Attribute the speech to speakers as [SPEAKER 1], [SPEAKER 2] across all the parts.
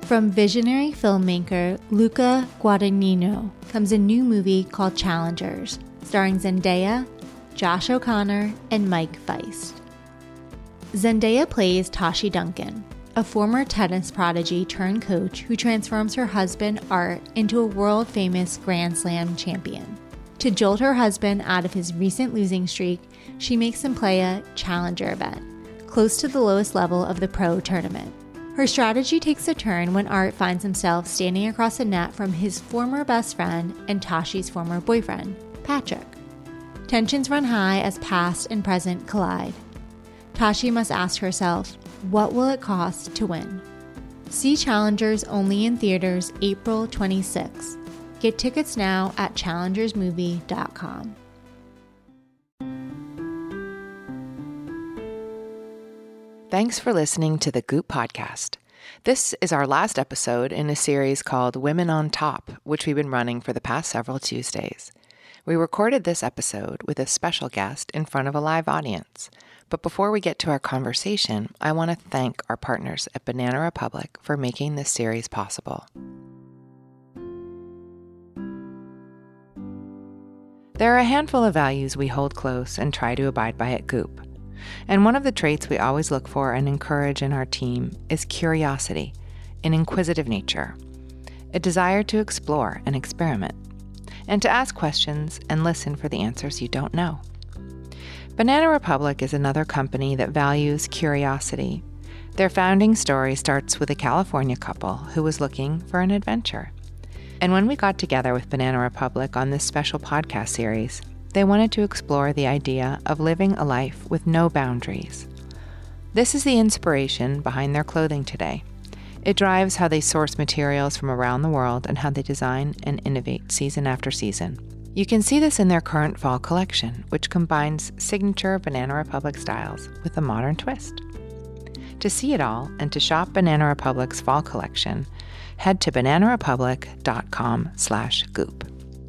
[SPEAKER 1] From visionary filmmaker Luca Guadagnino comes a new movie called Challengers, starring Zendaya, Josh O'Connor, and Mike Feist. Zendaya plays Tashi Duncan, a former tennis prodigy turned coach who transforms her husband Art into a world-famous Grand Slam champion. To jolt her husband out of his recent losing streak, she makes him play a challenger event, close to the lowest level of the pro tournament. Her strategy takes a turn when Art finds himself standing across the net from his former best friend and Tashi's former boyfriend, Patrick. Tensions run high as past and present collide. Tashi must ask herself, what will it cost to win? See Challengers only in theaters April 26. Get tickets now at challengersmovie.com.
[SPEAKER 2] Thanks for listening to the Goop Podcast. This is our last episode in a series called Women on Top, which we've been running for the past several Tuesdays. We recorded this episode with a special guest in front of a live audience. But before we get to our conversation, I want to thank our partners at Banana Republic for making this series possible. There are a handful of values we hold close and try to abide by at Goop. And one of the traits we always look for and encourage in our team is curiosity, an inquisitive nature, a desire to explore and experiment, and to ask questions and listen for the answers you don't know. Banana Republic is another company that values curiosity. Their founding story starts with a California couple who was looking for an adventure. And when we got together with Banana Republic on this special podcast series, they wanted to explore the idea of living a life with no boundaries. This is the inspiration behind their clothing today. It drives how they source materials from around the world and how they design and innovate season after season. You can see this in their current fall collection, which combines signature Banana Republic styles with a modern twist. To see it all and to shop Banana Republic's fall collection, head to bananarepublic.com/goop.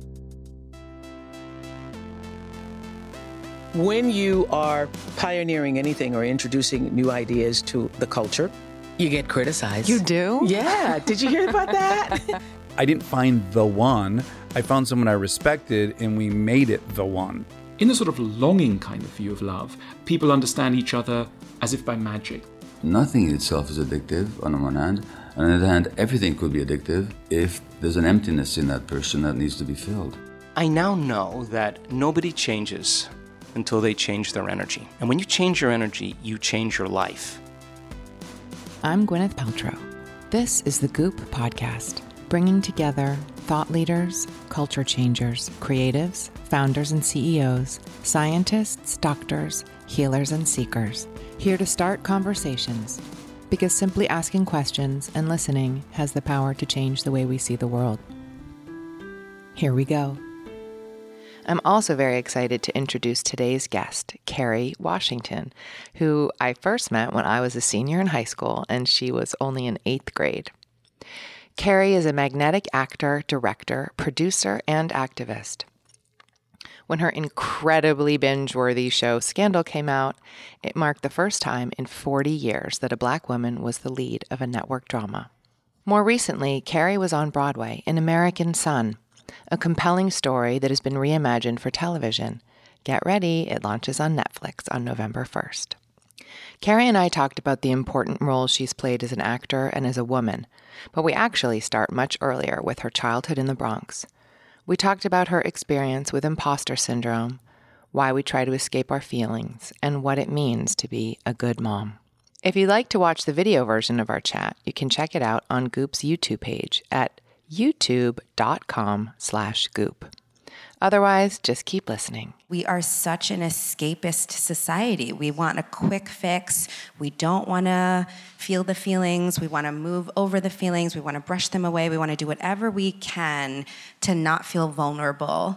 [SPEAKER 3] When you are pioneering anything or introducing new ideas to the culture, you get criticized.
[SPEAKER 2] You do?
[SPEAKER 3] Yeah. Did you hear about that?
[SPEAKER 4] I didn't find the one. I found someone I respected, and we made it the one.
[SPEAKER 5] In a sort of longing kind of view of love, people understand each other as if by magic.
[SPEAKER 6] Nothing in itself is addictive on the one hand. On the other hand, everything could be addictive if there's an emptiness in that person that needs to be filled.
[SPEAKER 7] I now know that nobody changes until they change their energy. And when you change your energy, you change your life.
[SPEAKER 2] I'm Gwyneth Paltrow. This is the Goop Podcast, bringing together thought leaders, culture changers, creatives, founders and CEOs, scientists, doctors, healers, and seekers, here to start conversations, because simply asking questions and listening has the power to change the way we see the world. Here we go. I'm also very excited to introduce today's guest, Kerry Washington, who I first met when I was a senior in high school and she was only in 8th grade. Kerry is a magnetic actor, director, producer, and activist. When her incredibly binge-worthy show Scandal came out, it marked the first time in 40 years that a Black woman was the lead of a network drama. More recently, Kerry was on Broadway in American Son, a compelling story that has been reimagined for television. Get ready, it launches on Netflix on November 1st. Kerry and I talked about the important roles she's played as an actor and as a woman, but we actually start much earlier with her childhood in the Bronx. We talked about her experience with imposter syndrome, why we try to escape our feelings, and what it means to be a good mom. If you'd like to watch the video version of our chat, you can check it out on Goop's YouTube page at youtube.com/goop. Otherwise, just keep listening.
[SPEAKER 8] We are such an escapist society. We want a quick fix. We don't want to feel the feelings. We want to move over the feelings. We want to brush them away. We want to do whatever we can to not feel vulnerable.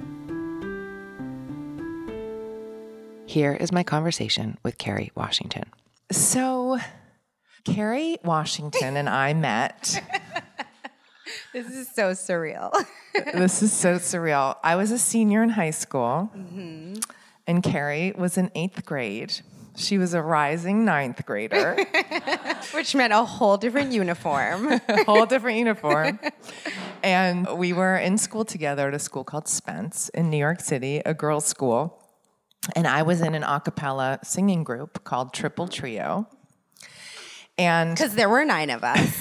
[SPEAKER 2] Here is my conversation with Kerry Washington. So, Kerry Washington and I met...
[SPEAKER 8] This is so surreal.
[SPEAKER 2] This is so surreal. I was a senior in high school, and Kerry was in 8th grade.
[SPEAKER 9] She was a rising 9th grader.
[SPEAKER 8] Which meant a whole different uniform.
[SPEAKER 9] A whole different uniform. And we were in school together at a school called Spence in New York City, a girls' school. And I was in an a cappella singing group called Triple Trio. And
[SPEAKER 8] because there were 9 of us.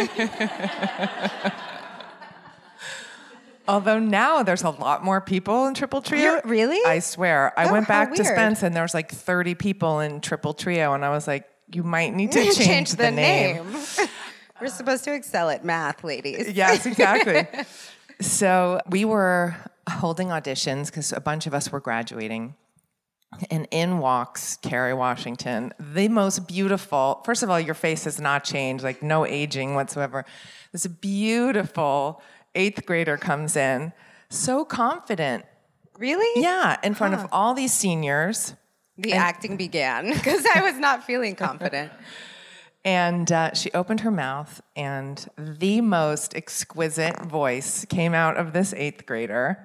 [SPEAKER 9] Although now there's a lot more people in Triple Trio.
[SPEAKER 8] Really?
[SPEAKER 9] I swear. I went back to
[SPEAKER 8] weird.
[SPEAKER 9] Spence and there was like 30 people in Triple Trio. And I was like, you might need to change the name.
[SPEAKER 8] We're supposed to excel at math, ladies.
[SPEAKER 9] Yes, exactly. So we were holding auditions because a bunch of us were graduating. And in walks Kerry Washington, the most beautiful. First of all, your face has not changed, like no aging whatsoever. This beautiful 8th grader comes in, so confident.
[SPEAKER 8] Really?
[SPEAKER 9] Yeah, in front of all these seniors.
[SPEAKER 8] The acting began because I was not feeling confident.
[SPEAKER 9] And she opened her mouth, and the most exquisite voice came out of this 8th grader.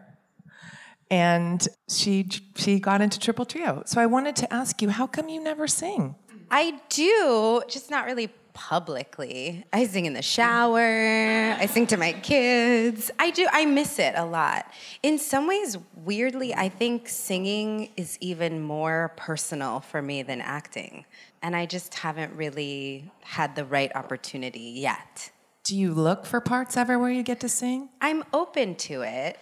[SPEAKER 9] And she got into Triple Trio. So I wanted to ask you, how come you never sing?
[SPEAKER 8] I do, just not really publicly. I sing in the shower. I sing to my kids. I miss it a lot. In some ways, weirdly, I think singing is even more personal for me than acting. And I just haven't really had the right opportunity yet.
[SPEAKER 9] Do you look for parts ever where you get to sing?
[SPEAKER 8] I'm open to it.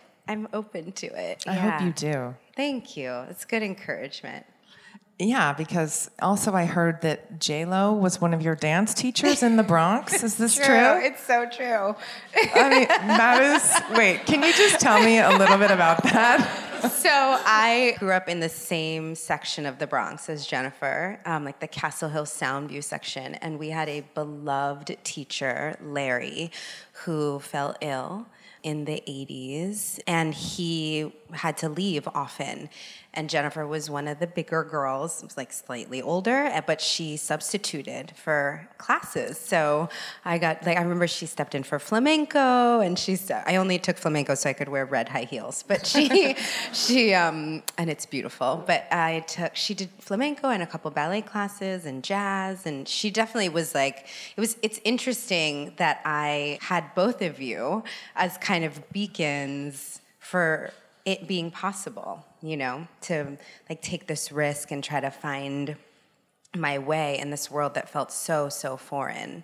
[SPEAKER 9] I hope you do.
[SPEAKER 8] Thank you. It's good encouragement.
[SPEAKER 9] Yeah, because also I heard that J-Lo was one of your dance teachers in the Bronx. Is this true?
[SPEAKER 8] It's so true.
[SPEAKER 9] I mean, that is... Wait, can you just tell me a little bit about that?
[SPEAKER 8] So I grew up in the same section of the Bronx as Jennifer, like the Castle Hill Soundview section. And we had a beloved teacher, Larry, who fell ill in the 80s, and he had to leave often. And Jennifer was one of the bigger girls, was like slightly older, but she substituted for classes. So I remember she stepped in for flamenco, and I only took flamenco so I could wear red high heels, but she and it's beautiful. But she did flamenco and a couple ballet classes and jazz, and she definitely was like, it's interesting that I had both of you as kind of beacons for it being possible, to like take this risk and try to find my way in this world that felt so, so foreign.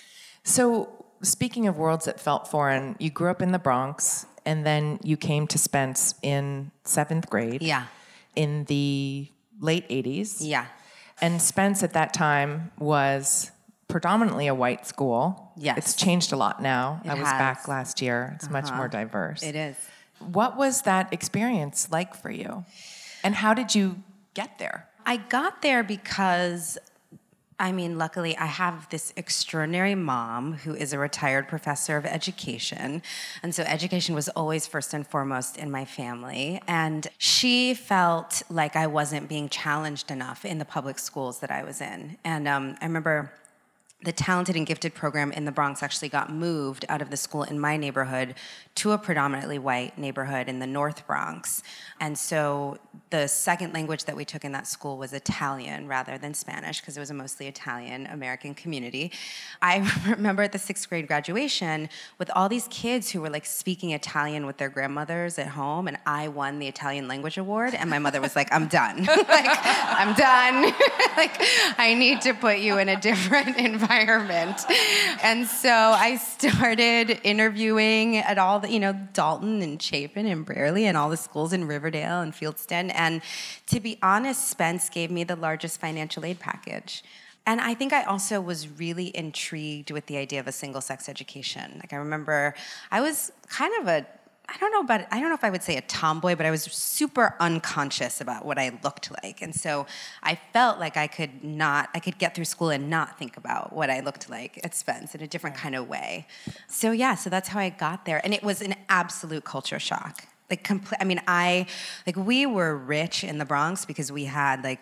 [SPEAKER 9] So speaking of worlds that felt foreign, you grew up in the Bronx and then you came to Spence in 7th grade.
[SPEAKER 8] Yeah.
[SPEAKER 9] In the late 80s.
[SPEAKER 8] Yeah.
[SPEAKER 9] And Spence at that time was predominantly a white school.
[SPEAKER 8] Yes.
[SPEAKER 9] It's changed a lot now. I was
[SPEAKER 8] has.
[SPEAKER 9] back last year. It's much more diverse.
[SPEAKER 8] It is.
[SPEAKER 9] What was that experience like for you? And how did you get there?
[SPEAKER 8] I got there because, luckily I have this extraordinary mom who is a retired professor of education. And so education was always first and foremost in my family. And she felt like I wasn't being challenged enough in the public schools that I was in. And I remember the Talented and Gifted program in the Bronx actually got moved out of the school in my neighborhood to a predominantly white neighborhood in the North Bronx. And so the second language that we took in that school was Italian rather than Spanish, because it was a mostly Italian American community. I remember at the 6th grade graduation with all these kids who were like speaking Italian with their grandmothers at home, and I won the Italian language award, and my mother was like, I'm done. I'm done. I need to put you in a different environment. And so I started interviewing at all the, Dalton and Chapin and Brearley and all the schools in Riverdale and Fieldston. And to be honest, Spence gave me the largest financial aid package. And I think I also was really intrigued with the idea of a single-sex education. I remember I was kind of I don't know if I would say a tomboy, but I was super unconscious about what I looked like. And so I felt like I could get through school and not think about what I looked like at Spence in a different kind of way. So that's how I got there. And it was an absolute culture shock. We were rich in the Bronx because we had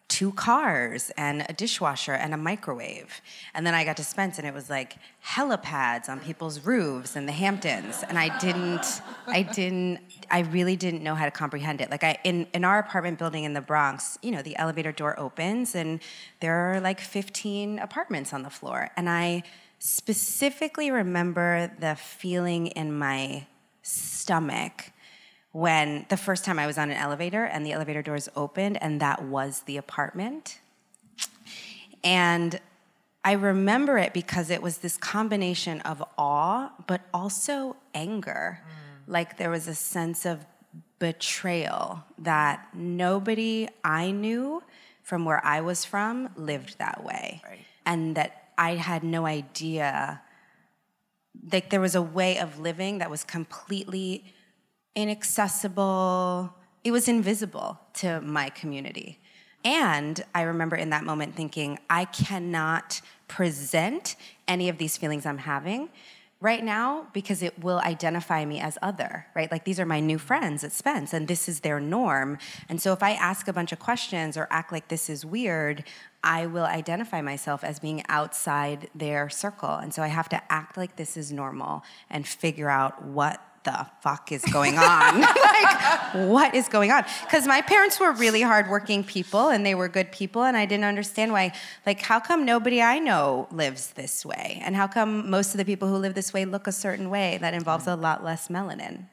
[SPEAKER 8] 2 cars and a dishwasher and a microwave. And then I got to Spence and it was like helipads on people's roofs in the Hamptons. And I really didn't know how to comprehend it. Like in our apartment building in the Bronx, you know, the elevator door opens and there are like 15 apartments on the floor. And I specifically remember the feeling in my stomach when the first time I was on an elevator and the elevator doors opened and that was the apartment. And I remember it because it was this combination of awe, but also anger. Like there was a sense of betrayal that nobody I knew from where I was from lived that way. Right. And that I had no idea, like there was a way of living that was completely inaccessible. It was invisible to my community. And I remember in that moment thinking, I cannot present any of these feelings I'm having right now because it will identify me as other, right? Like these are my new friends at Spence and this is their norm. And so if I ask a bunch of questions or act like this is weird, I will identify myself as being outside their circle. And so I have to act like this is normal and figure out what the fuck is going on? Like, what is going on? Because my parents were really hardworking people and they were good people and I didn't understand why, like, how come nobody I know lives this way? And how come most of the people who live this way look a certain way that involves a lot less melanin?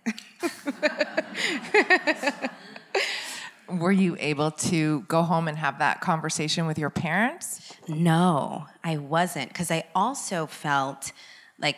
[SPEAKER 9] Were you able to go home and have that conversation with your parents?
[SPEAKER 8] No, I wasn't, because I also felt like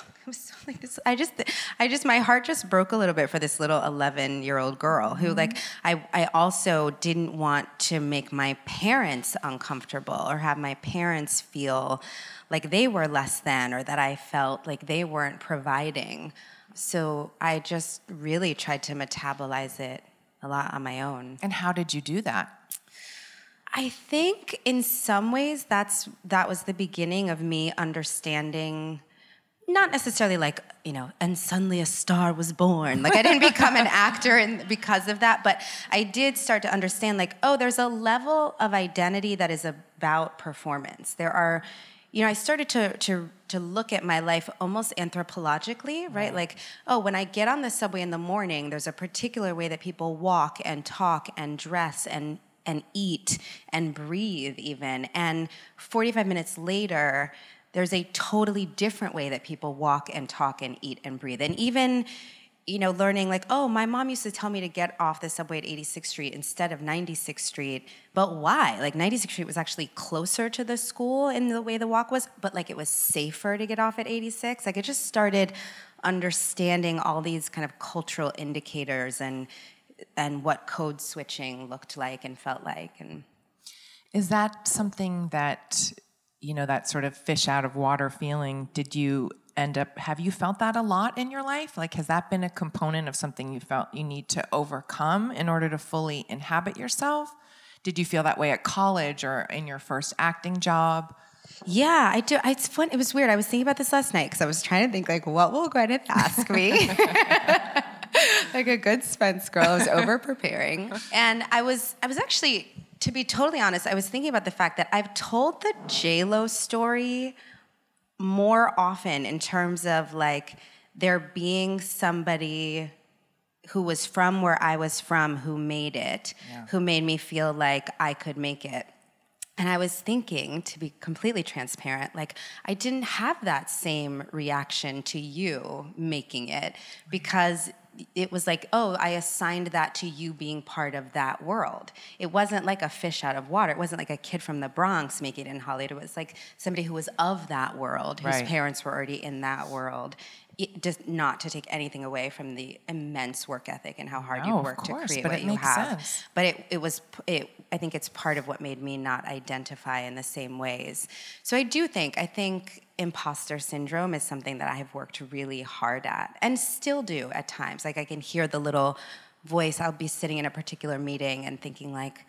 [SPEAKER 8] my heart just broke a little bit for this little 11-year-old girl who, like, I also didn't want to make my parents uncomfortable or have my parents feel like they were less than or that I felt like they weren't providing. So I just really tried to metabolize it a lot on my own.
[SPEAKER 9] And how did you do that?
[SPEAKER 8] I think in some ways that was the beginning of me understanding, not necessarily like, you know, and suddenly a star was born. Like I didn't become an actor because of that, but I did start to understand like, oh, there's a level of identity that is about performance. There are, you know, I started to look at my life almost anthropologically, right? Like, oh, when I get on the subway in the morning, there's a particular way that people walk and talk and dress and eat and breathe even. And 45 minutes later, there's a totally different way that people walk and talk and eat and breathe. And even, you know, learning like, oh, my mom used to tell me to get off the subway at 86th Street instead of 96th Street. But why? Like 96th Street was actually closer to the school in the way the walk was, but like it was safer to get off at 86. Like it just started understanding all these kind of cultural indicators and what code switching looked like and felt like. And
[SPEAKER 9] is that something that, you know, that sort of fish out of water feeling, have you felt that a lot in your life? Like, has that been a component of something you felt you need to overcome in order to fully inhabit yourself? Did you feel that way at college or in your first acting job?
[SPEAKER 8] Yeah, I do. It's fun. It was weird. I was thinking about this last night because I was trying to think, like, what will Gwyneth ask me? Like a good Spence girl. I was over-preparing. And I was actually, to be totally honest, I was thinking about the fact that I've told the J-Lo story more often in terms of, like, there being somebody who was from where I was from who made it, who made me feel like I could make it. And I was thinking, to be completely transparent, like, I didn't have that same reaction to you making it because it was like, oh, I assigned that to you being part of that world. It wasn't like a fish out of water. It wasn't like a kid from the Bronx making it in Hollywood. It was like somebody who was of that world, whose parents were already in that world. Just not to take anything away from the immense work ethic and how hard you work to create what you have. Sense. But I think it's part of what made me not identify in the same ways. So I think imposter syndrome is something that I have worked really hard at and still do at times. Like I can hear the little voice. I'll be sitting in a particular meeting and thinking like,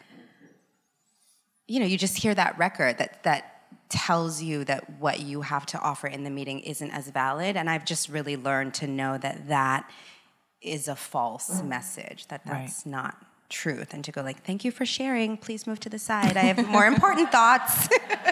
[SPEAKER 8] you know, you just hear that record that tells you that what you have to offer in the meeting isn't as valid. And I've just really learned to know that is a false message, that's not truth and to go like, thank you for sharing. Please move to the side. I have more important thoughts.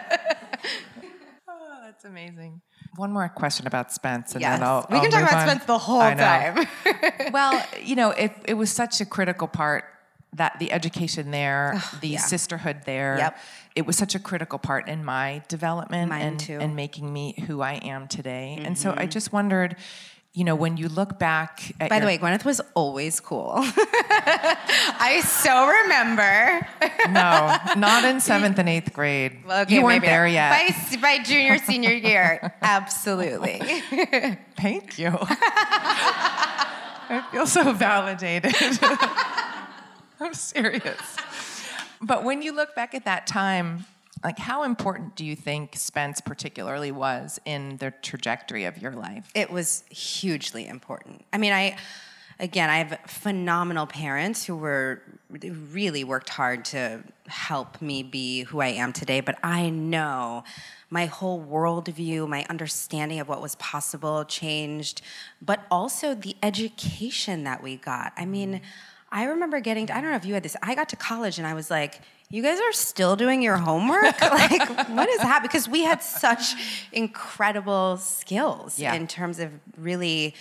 [SPEAKER 9] Oh, that's amazing. One more question about Spence, and
[SPEAKER 8] Yes.
[SPEAKER 9] then I'll
[SPEAKER 8] We can talk
[SPEAKER 9] move
[SPEAKER 8] about
[SPEAKER 9] on.
[SPEAKER 8] Spence the whole
[SPEAKER 9] I know.
[SPEAKER 8] time.
[SPEAKER 9] Well, it was such a critical part, that the education there, the sisterhood there.
[SPEAKER 8] Yep.
[SPEAKER 9] It was such a critical part in my development
[SPEAKER 8] Mine too.
[SPEAKER 9] and making me who I am today. And so I just wondered, when you look back at
[SPEAKER 8] By the way, Gwyneth was always cool. I so remember.
[SPEAKER 9] No, not in 7th and 8th grade.
[SPEAKER 8] Well, okay,
[SPEAKER 9] you weren't
[SPEAKER 8] maybe
[SPEAKER 9] there
[SPEAKER 8] not.
[SPEAKER 9] yet.
[SPEAKER 8] By junior, senior year, absolutely.
[SPEAKER 9] Thank you. I feel so validated. I'm serious. But when you look back at that time, like, how important do you think Spence particularly was in the trajectory of your life?
[SPEAKER 8] It was hugely important. I mean, I have phenomenal parents who really worked hard to help me be who I am today, but I know my whole worldview, my understanding of what was possible changed, but also the education that we got. I mean, I remember I don't know if you had this, I got to college and I was like, you guys are still doing your homework? Like, what is happening? Because we had such incredible skills in terms of really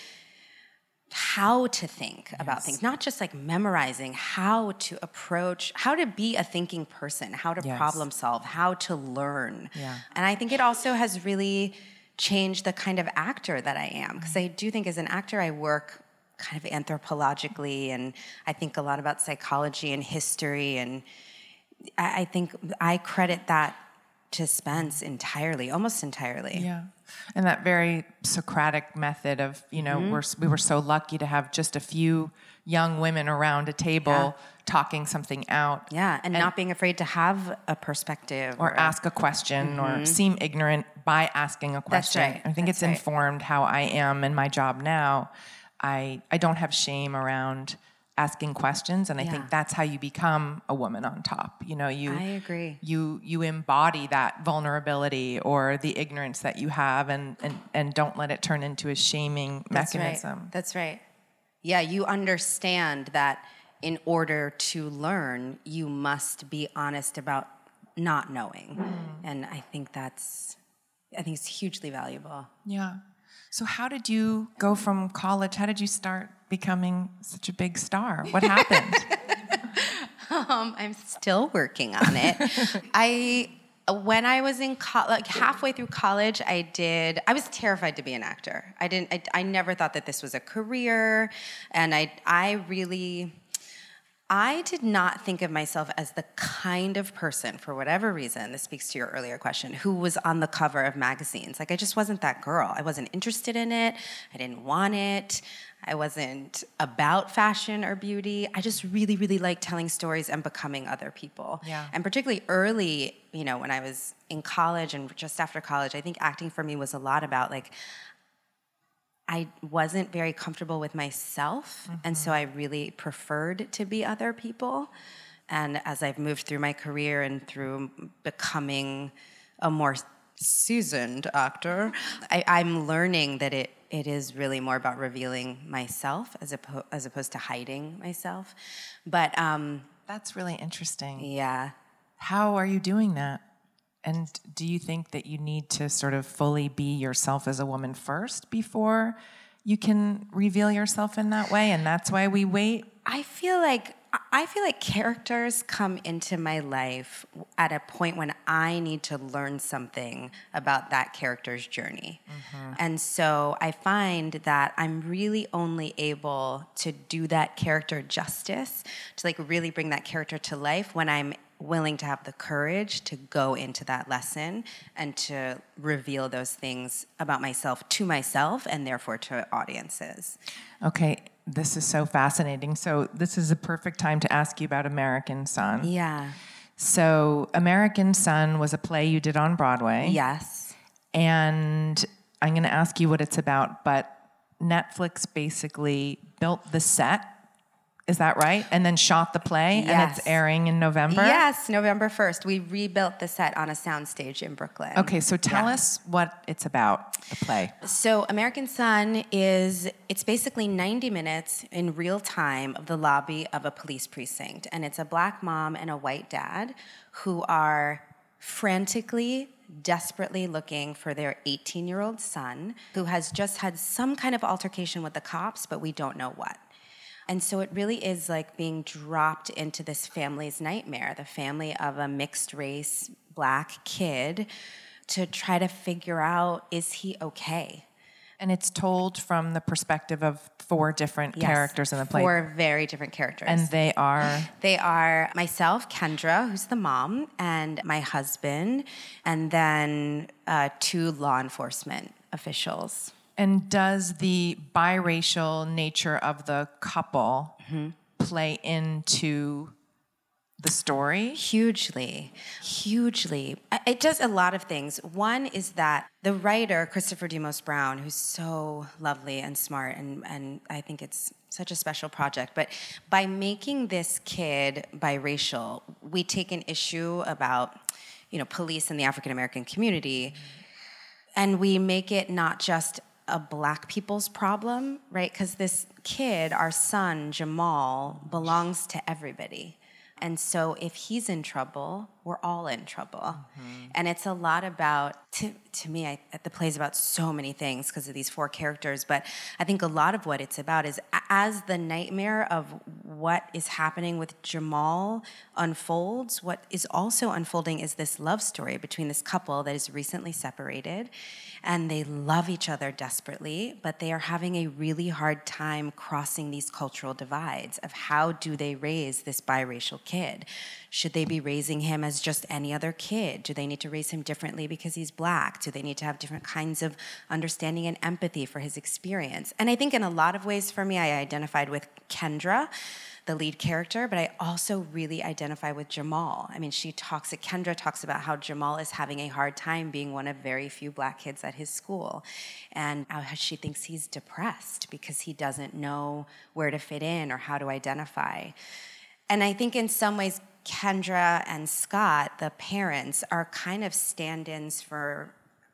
[SPEAKER 8] how to think about things, not just like memorizing, how to be a thinking person, how to problem solve, how to learn. Yeah. And I think it also has really changed the kind of actor that I am. Because I do think as an actor, I work kind of anthropologically, and I think a lot about psychology and history, and I think I credit that to Spence entirely, almost entirely.
[SPEAKER 9] Yeah. And that very Socratic method of, we were so lucky to have just a few young women around a table talking something out.
[SPEAKER 8] Yeah, and not being afraid to have a perspective.
[SPEAKER 9] Or ask a question or seem ignorant by asking a question.
[SPEAKER 8] That's right.
[SPEAKER 9] I think it's informed how I am in my job now. I don't have shame around asking questions, and I think that's how you become a woman on top. I
[SPEAKER 8] agree.
[SPEAKER 9] You embody that vulnerability or the ignorance that you have, and don't let it turn into a shaming mechanism.
[SPEAKER 8] That's right. Yeah, you understand that in order to learn, you must be honest about not knowing, and I think it's hugely valuable.
[SPEAKER 9] Yeah. So how did you go from college? How did you start becoming such a big star? What happened?
[SPEAKER 8] I'm still working on it. When I was in halfway through college, I was terrified to be an actor. I never thought that this was a career, and I did not think of myself as the kind of person, for whatever reason, this speaks to your earlier question, who was on the cover of magazines. Like, I just wasn't that girl. I wasn't interested in it. I didn't want it. I wasn't about fashion or beauty. I just really, really liked telling stories and becoming other people. Yeah. And particularly early, when I was in college and just after college, I think acting for me was a lot about, like, I wasn't very comfortable with myself, and so I really preferred to be other people. And as I've moved through my career and through becoming a more seasoned actor, I'm learning that it is really more about revealing myself as opposed to hiding myself. But
[SPEAKER 9] that's really interesting.
[SPEAKER 8] Yeah.
[SPEAKER 9] How are you doing that? And do you think that you need to sort of fully be yourself as a woman first before you can reveal yourself in that way? And that's why we wait?
[SPEAKER 8] I feel like characters come into my life at a point when I need to learn something about that character's journey. And so I find that I'm really only able to do that character justice, to like really bring that character to life, when I'm willing to have the courage to go into that lesson and to reveal those things about myself to myself and therefore to audiences.
[SPEAKER 9] Okay, this is so fascinating. So this is a perfect time to ask you about American Son.
[SPEAKER 8] Yeah.
[SPEAKER 9] So American Son was a play you did on Broadway.
[SPEAKER 8] Yes.
[SPEAKER 9] And I'm going to ask you what it's about, but Netflix basically built the set. Is that right? And then shot the play, and it's airing in November?
[SPEAKER 8] Yes, November 1st. We rebuilt the set on a soundstage in Brooklyn.
[SPEAKER 9] Okay, so tell us what it's about, the play.
[SPEAKER 8] So American Son it's basically 90 minutes in real time of the lobby of a police precinct. And it's a black mom and a white dad who are frantically, desperately looking for their 18-year-old son who has just had some kind of altercation with the cops, but we don't know what. And so it really is like being dropped into this family's nightmare, the family of a mixed race black kid, to try to figure out, is he okay?
[SPEAKER 9] And it's told from the perspective of 4 different characters in the play.
[SPEAKER 8] 4 very different characters.
[SPEAKER 9] And they are?
[SPEAKER 8] They are myself, Kendra, who's the mom, and my husband, and then 2 law enforcement officials.
[SPEAKER 9] And does the biracial nature of the couple play into the story?
[SPEAKER 8] Hugely. It does a lot of things. One is that the writer, Christopher Demos Brown, who's so lovely and smart, and I think it's such a special project, but by making this kid biracial, we take an issue about, police in the African American community, and we make it not just a black people's problem, right? Because this kid, our son, Jamal, belongs to everybody. And so if he's in trouble, we're all in trouble. And it's a lot about, to me, the play's about so many things because of these 4 characters, but I think a lot of what it's about is as the nightmare of what is happening with Jamal unfolds, what is also unfolding is this love story between this couple that is recently separated, and they love each other desperately, but they are having a really hard time crossing these cultural divides of how do they raise this biracial kid? Should they be raising him as just any other kid? Do they need to raise him differently because he's black? Do they need to have different kinds of understanding and empathy for his experience? And I think in a lot of ways for me, I identified with Kendra, the lead character, but I also really identify with Jamal. I mean, Kendra talks about how Jamal is having a hard time being one of very few black kids at his school, and how she thinks he's depressed because he doesn't know where to fit in or how to identify. And I think in some ways, Kendra and Scott, the parents, are kind of stand-ins for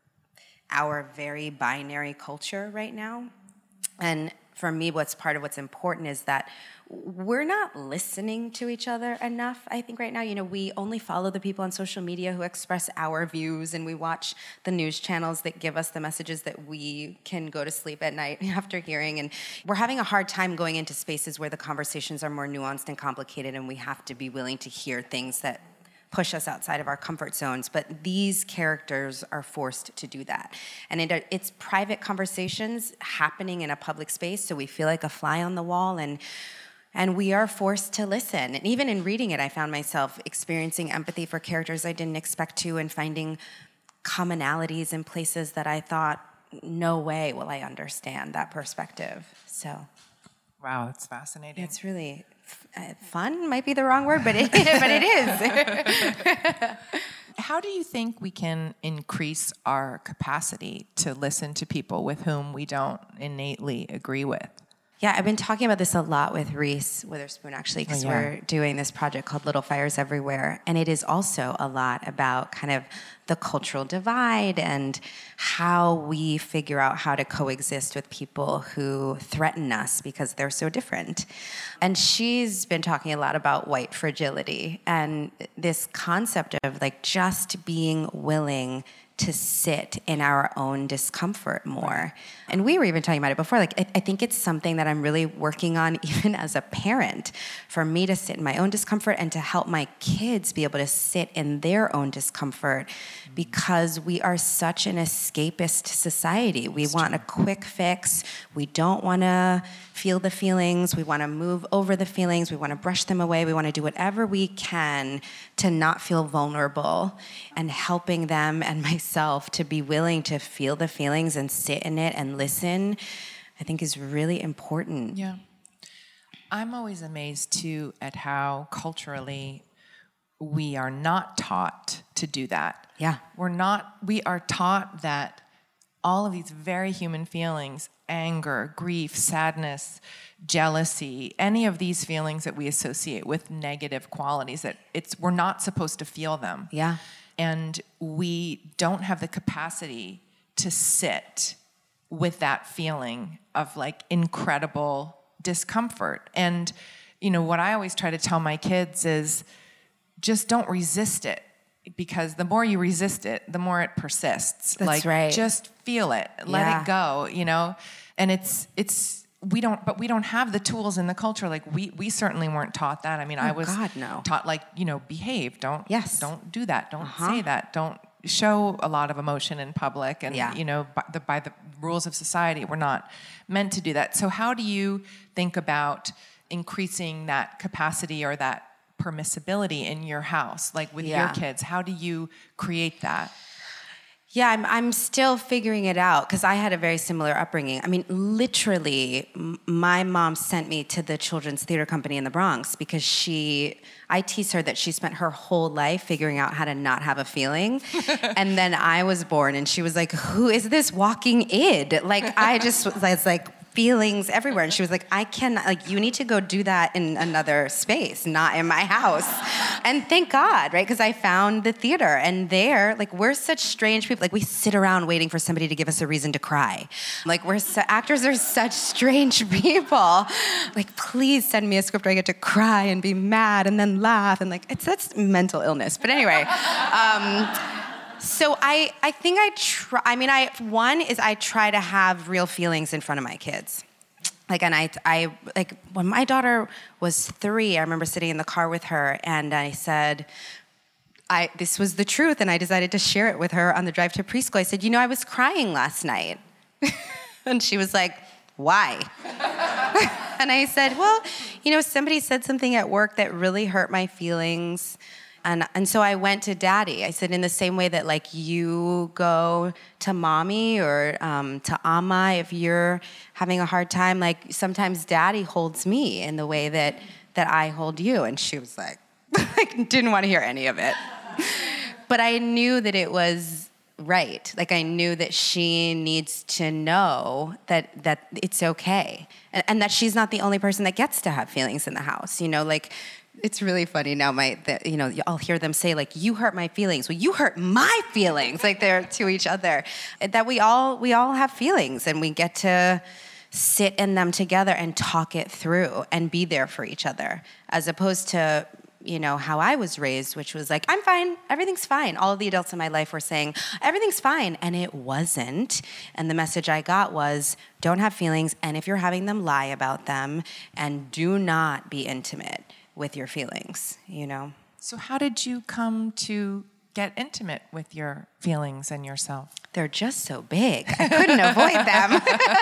[SPEAKER 8] our very binary culture right now. And for me, part of what's important is that we're not listening to each other enough, I think, right now. We only follow the people on social media who express our views, and we watch the news channels that give us the messages that we can go to sleep at night after hearing. And we're having a hard time going into spaces where the conversations are more nuanced and complicated, and we have to be willing to hear things that push us outside of our comfort zones. But these characters are forced to do that. And it's private conversations happening in a public space, so we feel like a fly on the wall, and we are forced to listen. And even in reading it, I found myself experiencing empathy for characters I didn't expect to, and finding commonalities in places that I thought, no way will I understand that perspective. So,
[SPEAKER 9] wow, that's fascinating.
[SPEAKER 8] It's really fun, might be the wrong word, but it is.
[SPEAKER 9] How do you think we can increase our capacity to listen to people with whom we don't innately agree with?
[SPEAKER 8] Yeah, I've been talking about this a lot with Reese Witherspoon, actually, because we're doing this project called Little Fires Everywhere. And it is also a lot about kind of the cultural divide and how we figure out how to coexist with people who threaten us because they're so different. And she's been talking a lot about white fragility and this concept of like just being willing to sit in our own discomfort more. And we were even talking about it before. Like, I think it's something that I'm really working on even as a parent, for me to sit in my own discomfort and to help my kids be able to sit in their own discomfort, because we are such an escapist society. We want a quick fix. We don't want to feel the feelings. We want to move over the feelings. We want to brush them away. We want to do whatever we can to not feel vulnerable, and helping them and myself to be willing to feel the feelings and sit in it and listen, I think is really important.
[SPEAKER 9] Yeah. I'm always amazed too at how culturally we are not taught to do that.
[SPEAKER 8] Yeah.
[SPEAKER 9] We are taught that all of these very human feelings, anger, grief, sadness, jealousy, any of these feelings that we associate with negative qualities, that we're not supposed to feel them.
[SPEAKER 8] Yeah.
[SPEAKER 9] And we don't have the capacity to sit with that feeling of like incredible discomfort. And, you know, what I always try to tell my kids is just don't resist it, because the more you resist it, the more it persists.
[SPEAKER 8] That's right.
[SPEAKER 9] Just feel it, let it go, you know? And we don't have the tools in the culture. Like we certainly weren't taught that. I mean, I was taught like, you know, behave, don't do that. Don't say that. Don't show a lot of emotion in public. And, you know, by the rules of society, we're not meant to do that. So how do you think about increasing that capacity or that permissibility in your house, like with your kids? How do you create that?
[SPEAKER 8] Yeah, I'm still figuring it out, because I had a very similar upbringing. I mean, literally, my mom sent me to the Children's Theater Company in the Bronx because I tease her that she spent her whole life figuring out how to not have a feeling. And then I was born and she was like, who is this walking id? Like, I was like, feelings everywhere. And she was like, I cannot, like, you need to go do that in another space, not in my house. And thank God, right? Because I found the theater, and there, like, we're such strange people. Like, we sit around waiting for somebody to give us a reason to cry. Like, actors are such strange people. Like, please send me a script where I get to cry and be mad and then laugh. And like, that's mental illness. But anyway, so I think I try to have real feelings in front of my kids. Like, and I like, when my daughter was 3, I remember sitting in the car with her, and I said, this was the truth, and I decided to share it with her on the drive to preschool. I said, you know, I was crying last night. And she was like, why? And I said, well, you know, somebody said something at work that really hurt my feelings. And so I went to Daddy. I said, in the same way that, like, you go to Mommy or to Amma if you're having a hard time, like, sometimes Daddy holds me in the way that I hold you. And she was like, didn't want to hear any of it. But I knew that it was right. Like, I knew that she needs to know that it's okay. And that she's not the only person that gets to have feelings in the house. You know, like, it's really funny now, you know, I'll hear them say, like, you hurt my feelings. Well, you hurt my feelings. Like, they're to each other. That we all have feelings, and we get to sit in them together and talk it through and be there for each other, as opposed to, you know, how I was raised, which was like, I'm fine, everything's fine. All of the adults in my life were saying, everything's fine, and it wasn't. And the message I got was, don't have feelings, and if you're having them, lie about them, and do not be intimate with your feelings, you know?
[SPEAKER 9] So how did you come to get intimate with your feelings and yourself?
[SPEAKER 8] They're just so big. I couldn't avoid them.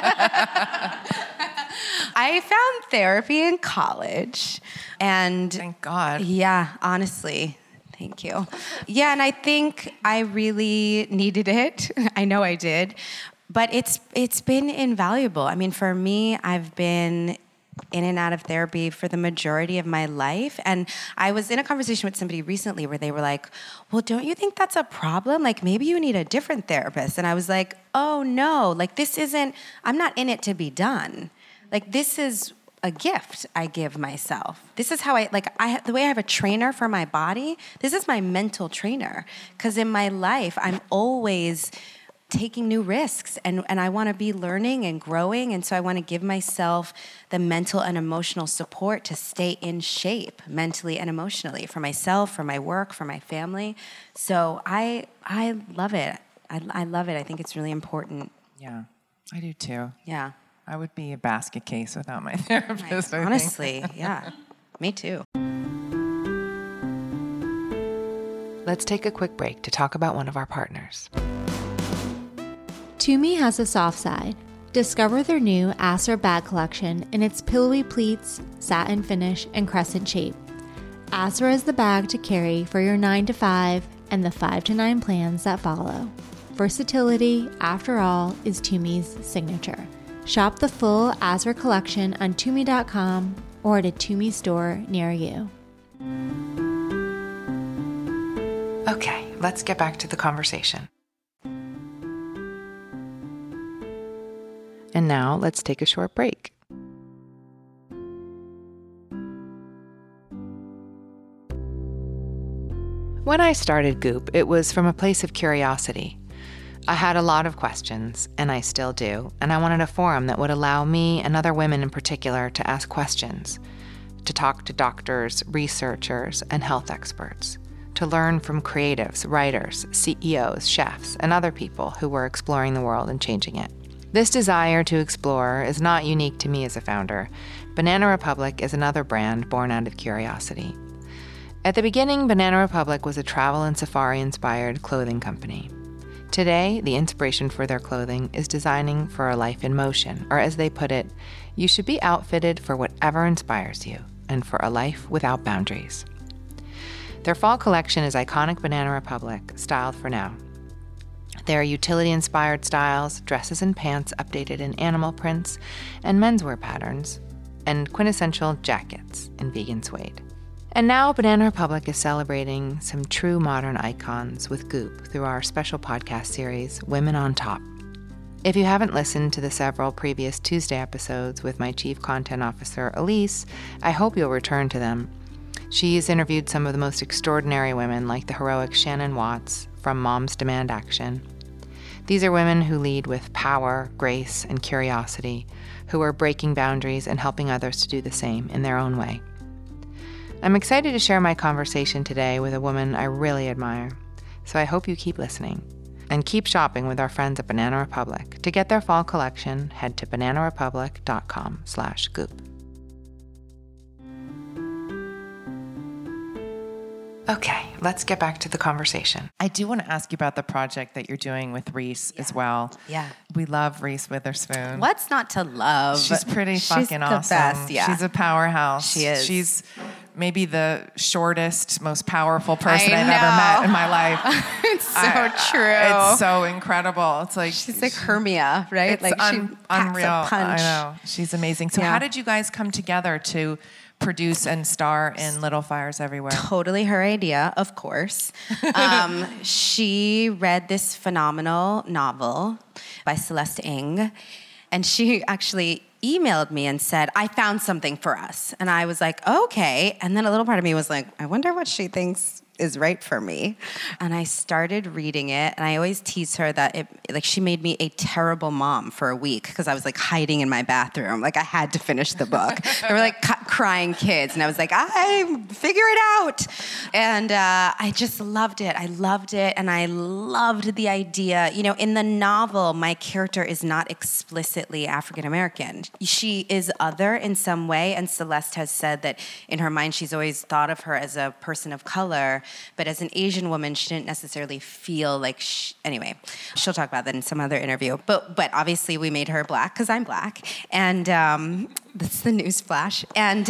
[SPEAKER 8] I found therapy in college, and
[SPEAKER 9] thank God.
[SPEAKER 8] Yeah, honestly. Thank you. Yeah, and I think I really needed it. I know I did. But it's been invaluable. I mean, for me, I've been in and out of therapy for the majority of my life. And I was in a conversation with somebody recently where they were like, well, don't you think that's a problem? Like, maybe you need a different therapist. And I was like, oh no, like, I'm not in it to be done. Like, this is a gift I give myself. This is how the way I have a trainer for my body, this is my mental trainer. Because in my life, I'm always taking new risks, and I want to be learning and growing, and so I want to give myself the mental and emotional support to stay in shape mentally and emotionally for myself, for my work, for my family. So I love it. I love it. I think it's really important.
[SPEAKER 9] Yeah, I do too.
[SPEAKER 8] Yeah.
[SPEAKER 9] I would be a basket case without my therapist.
[SPEAKER 8] Honestly, yeah. Me too.
[SPEAKER 2] Let's take a quick break to talk about one of our partners.
[SPEAKER 1] Tumi has a soft side. Discover their new Asra bag collection in its pillowy pleats, satin finish, and crescent shape. Asra is the bag to carry for your 9 to 5 and the 5 to 9 plans that follow. Versatility, after all, is Tumi's signature. Shop the full Asra collection on Tumi.com or at a Tumi store near you.
[SPEAKER 2] Okay, let's get back to the conversation. And now let's take a short break. When I started Goop, it was from a place of curiosity. I had a lot of questions, and I still do, and I wanted a forum that would allow me and other women in particular to ask questions, to talk to doctors, researchers, and health experts, to learn from creatives, writers, CEOs, chefs, and other people who were exploring the world and changing it. This desire to explore is not unique to me as a founder. Banana Republic is another brand born out of curiosity. At the beginning, Banana Republic was a travel and safari-inspired clothing company. Today, the inspiration for their clothing is designing for a life in motion, or as they put it, you should be outfitted for whatever inspires you and for a life without boundaries. Their fall collection is iconic Banana Republic, styled for now. There are utility-inspired styles, dresses and pants updated in animal prints and menswear patterns, and quintessential jackets in vegan suede. And now Banana Republic is celebrating some true modern icons with Goop through our special podcast series, Women on Top. If you haven't listened to the several previous Tuesday episodes with my Chief Content Officer, Elise, I hope you'll return to them. She's interviewed some of the most extraordinary women like the heroic Shannon Watts from Moms Demand Action. These are women who lead with power, grace, and curiosity, who are breaking boundaries and helping others to do the same in their own way. I'm excited to share my conversation today with a woman I really admire, so I hope you keep listening. And keep shopping with our friends at Banana Republic. To get their fall collection, head to bananarepublic.com/goop. Okay, let's get back to the conversation.
[SPEAKER 9] I do want to ask you about the project that you're doing with Reese as well.
[SPEAKER 8] Yeah.
[SPEAKER 9] We love Reese Witherspoon.
[SPEAKER 8] What's not to love?
[SPEAKER 9] She's pretty fucking awesome.
[SPEAKER 8] She's the best, yeah.
[SPEAKER 9] She's a powerhouse.
[SPEAKER 8] She is.
[SPEAKER 9] She's maybe the shortest, most powerful person I've ever met in my life.
[SPEAKER 8] It's so true.
[SPEAKER 9] It's so incredible. It's like
[SPEAKER 8] she's like Hermia, right?
[SPEAKER 9] It's
[SPEAKER 8] like she packs
[SPEAKER 9] unreal.
[SPEAKER 8] a punch.
[SPEAKER 9] I know. She's amazing. So how did you guys come together to produce and star in Little Fires Everywhere?
[SPEAKER 8] Totally her idea, of course. She read this phenomenal novel by Celeste Ng, and she actually emailed me and said, I found something for us. And I was like, okay. And then a little part of me was like, I wonder what she thinks is right for me. And I started reading it, and I always tease her that she made me a terrible mom for a week because I was like hiding in my bathroom. Like I had to finish the book. There were like crying kids, and I was like, I figure it out. And I just loved it. I loved it, and I loved the idea. You know, in the novel, my character is not explicitly African American. She is other in some way, and Celeste has said that in her mind, she's always thought of her as a person of color. But as an Asian woman, she didn't necessarily feel like anyway, she'll talk about that in some other interview. But obviously we made her black because I'm black. And that's the news flash.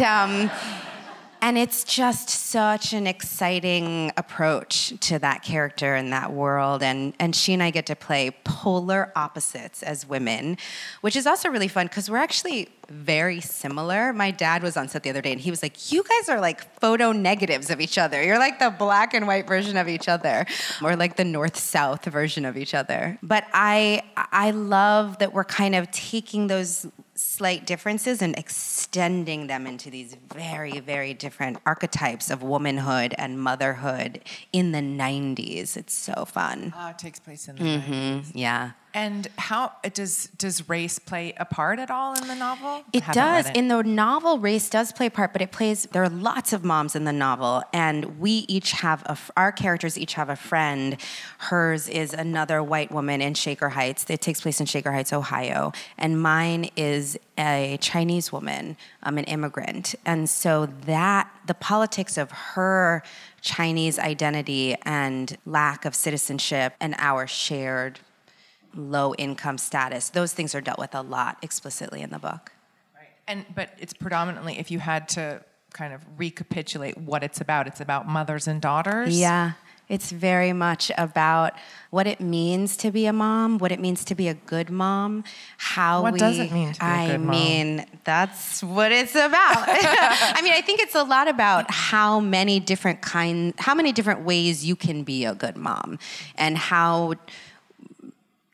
[SPEAKER 8] And it's just such an exciting approach to that character and that world. And she and I get to play polar opposites as women, which is also really fun because we're actually very similar. My dad was on set the other day, and he was like, you guys are like photo negatives of each other. You're like the black and white version of each other, or like the north-south version of each other. But I love that we're kind of taking those slight differences and extending them into these very, very different archetypes of womanhood and motherhood in the 90s. It's so fun.
[SPEAKER 9] It takes place in the 90s.
[SPEAKER 8] Yeah.
[SPEAKER 9] And how does race play a part at all in the novel?
[SPEAKER 8] It does. In the novel, race does play a part, but there are lots of moms in the novel, and we each have our characters each have a friend. Hers is another white woman in Shaker Heights. It takes place in Shaker Heights, Ohio, and mine is a Chinese woman, an immigrant. And so the politics of her Chinese identity and lack of citizenship and our shared low income status, those things are dealt with a lot explicitly in the book.
[SPEAKER 9] Right. But it's predominantly, if you had to kind of recapitulate what it's about mothers and daughters.
[SPEAKER 8] Yeah. It's very much about what it means to be a mom, what it means to be a good mom,
[SPEAKER 9] What does it mean to be a good mom?
[SPEAKER 8] I mean, that's what it's about. I mean, I think it's a lot about how many different ways you can be a good mom, and how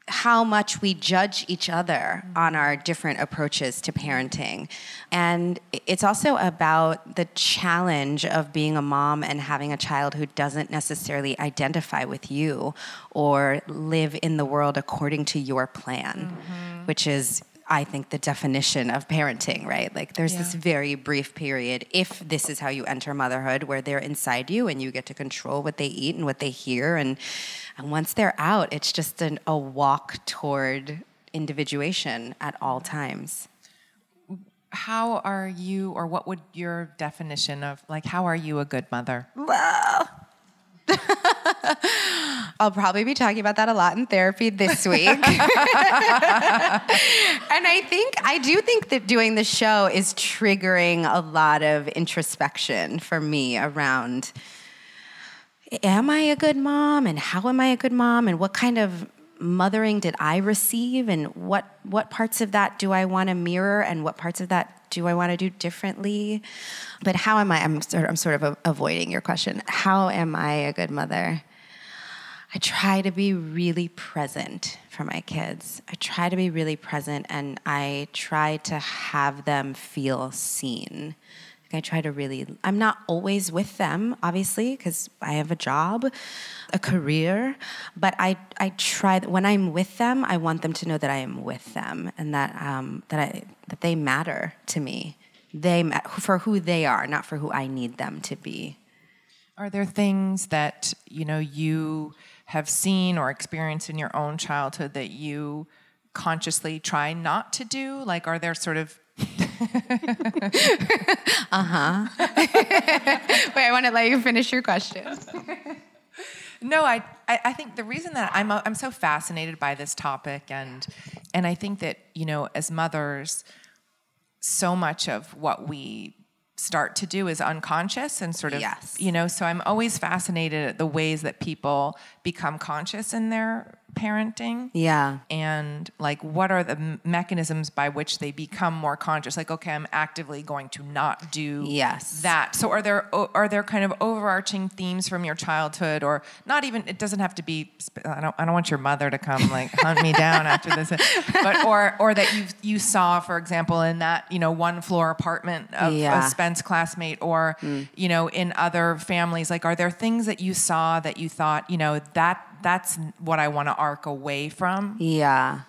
[SPEAKER 8] how much we judge each other on our different approaches to parenting. And it's also about the challenge of being a mom and having a child who doesn't necessarily identify with you or live in the world according to your plan, which is, I think, the definition of parenting, right? Like there's this very brief period, if this is how you enter motherhood, where they're inside you and you get to control what they eat and what they hear. And once they're out, it's just a walk toward individuation at all times.
[SPEAKER 9] How are you, or what would your definition of, like, how are you a good mother?
[SPEAKER 8] Well, I'll probably be talking about that a lot in therapy this week. And I do think that doing the show is triggering a lot of introspection for me around, am I a good mom? And how am I a good mom? And what kind of mothering did I receive? And what parts of that do I want to mirror? And what parts of that do I want to do differently? But how am I? I'm sort of avoiding your question. How am I a good mother? I try to be really present for my kids. I try to be really present, and I try to have them feel seen. I'm not always with them, obviously, because I have a job, a career, but I try, when I'm with them, I want them to know that I am with them and that they matter to me. They for who they are, not for who I need them to be.
[SPEAKER 9] Are there things that, you have seen or experienced in your own childhood that you consciously try not to do? Like, are there sort of
[SPEAKER 8] Wait, I want to let you finish your question.
[SPEAKER 9] No, I think the reason that I'm so fascinated by this topic, and I think that, as mothers, so much of what we start to do is unconscious and sort of, so I'm always fascinated at the ways that people become conscious in their parenting.
[SPEAKER 8] Yeah.
[SPEAKER 9] And like, what are the mechanisms by which they become more conscious? Like, okay, I'm actively going to not do that. So are there kind of overarching themes from your childhood, or not even, it doesn't have to be, I don't want your mother to come like hunt me down after this, but, or that you saw, for example, in that, one floor apartment of a Spence classmate, or, in other families, like, are there things that you saw that you thought, that's what I want to arc away from?
[SPEAKER 8] Yeah.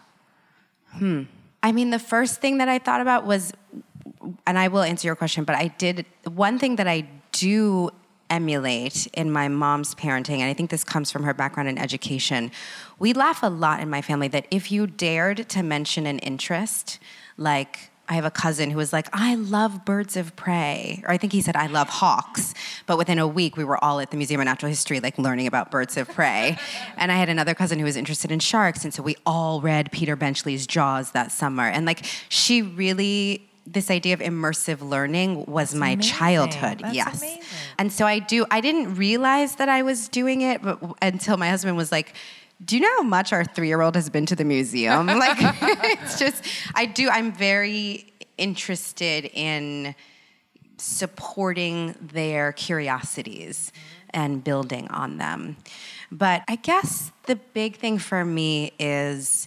[SPEAKER 8] I mean, the first thing that I thought about was, and I will answer your question, but one thing that I do emulate in my mom's parenting, and I think this comes from her background in education, we laugh a lot in my family that if you dared to mention an interest, like, I have a cousin who was like, I love birds of prey. Or I think he said, I love hawks. But within a week, we were all at the Museum of Natural History, like learning about birds of prey. And I had another cousin who was interested in sharks. And so we all read Peter Benchley's Jaws that summer. And like, she really, this idea of immersive learning was my childhood.
[SPEAKER 9] That's amazing.
[SPEAKER 8] And so I didn't realize that I was doing it until my husband was like, do you know how much our 3-year-old has been to the museum? Like, it's just, I'm very interested in supporting their curiosities and building on them. But I guess the big thing for me is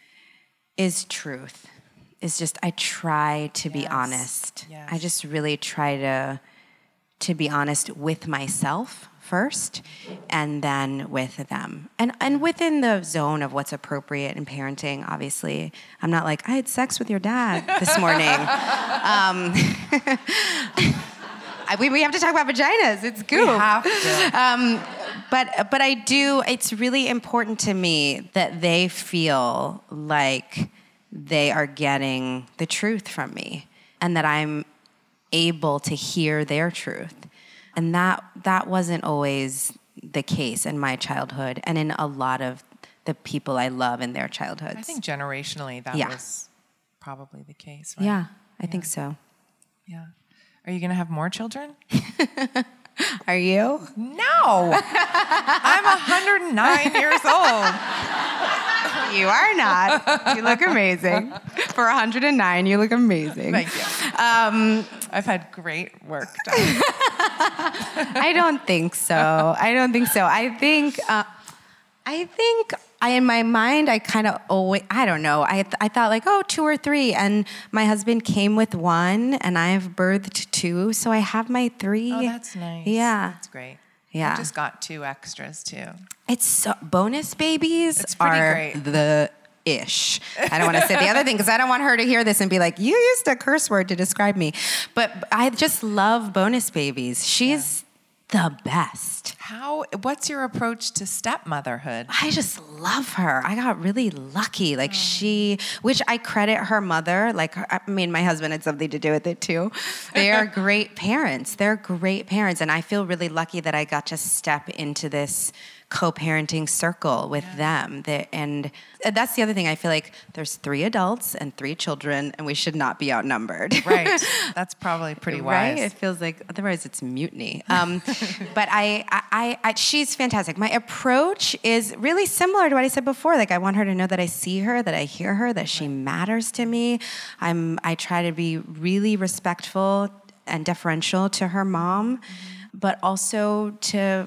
[SPEAKER 8] truth. Is just, I try to be honest.
[SPEAKER 9] Yes.
[SPEAKER 8] I just really try to be honest with myself first, and then with them. And within the zone of what's appropriate in parenting, obviously. I'm not like, I had sex with your dad this morning. We have to talk about vaginas. It's goop.
[SPEAKER 9] We have to.
[SPEAKER 8] But I do, it's really important to me that they feel like they are getting the truth from me, and that I'm able to hear their truth. And that wasn't always the case in my childhood, and in a lot of the people I love in their childhoods.
[SPEAKER 9] I think generationally that was probably the case, right?
[SPEAKER 8] Yeah, I think so.
[SPEAKER 9] Yeah. Are you going to have more children?
[SPEAKER 8] Are you?
[SPEAKER 9] No. I'm 109 years old.
[SPEAKER 8] You are not. You look amazing. For 109, you look amazing.
[SPEAKER 9] Thank you. I've had great work done.
[SPEAKER 8] I don't think so. I think in my mind, I kind of always, I don't know. I thought like, 2 or 3. And my husband came with 1 and I've birthed 2. So I have my 3.
[SPEAKER 9] Oh, that's nice.
[SPEAKER 8] Yeah.
[SPEAKER 9] That's great.
[SPEAKER 8] Yeah.
[SPEAKER 9] I just got 2 extras too.
[SPEAKER 8] It's so, bonus babies
[SPEAKER 9] It's pretty
[SPEAKER 8] are
[SPEAKER 9] great.
[SPEAKER 8] the ish. I don't want to say the other thing because I don't want her to hear this and be like, you used a curse word to describe me. But I just love bonus babies. She's the best.
[SPEAKER 9] What's your approach to stepmotherhood?
[SPEAKER 8] I just love her. I got really lucky. Like which I credit her mother. Like, my husband had something to do with it too. They are great parents. They're great parents. And I feel really lucky that I got to step into this co-parenting circle with them. And that's the other thing. I feel like there's 3 adults and 3 children, and we should not be outnumbered.
[SPEAKER 9] Right. That's probably pretty wise.
[SPEAKER 8] Right? It feels like, otherwise it's mutiny. But she's fantastic. My approach is really similar to what I said before. Like, I want her to know that I see her, that I hear her, that she matters to me. I try to be really respectful and deferential to her mom, but also to